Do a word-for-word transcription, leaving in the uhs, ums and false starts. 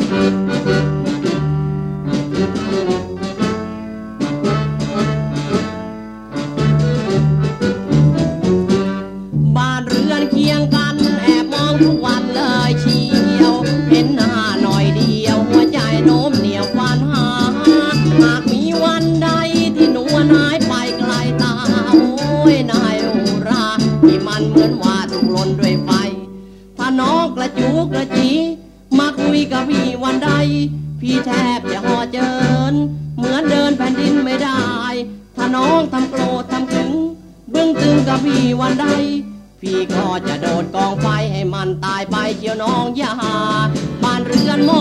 บ้านเรือนเคียงกันแอบมองทุกวันเลยเชียวเห็นหน้าหน่อยเดียวหัวใจโน้มเหนียวควานหาหากมีวันใดที่หนูหายไปไกลตาโอ้ยนายอุราที่มันเหมือนว่าถูกลนด้วยไฟถ้าน้องกระจูกระจีมาคุยกับพี่วันใดพี่แทบจะห่อเจินเหมือนเดินแผ่นดินไม่ได้ถ้าน้องทำโกรธทำถึงเบื้องตึงกับพี่วันใดพี่ก็จะโดดกองไฟให้มันตายไปเชียวน้องอย่าบ้านเรือนม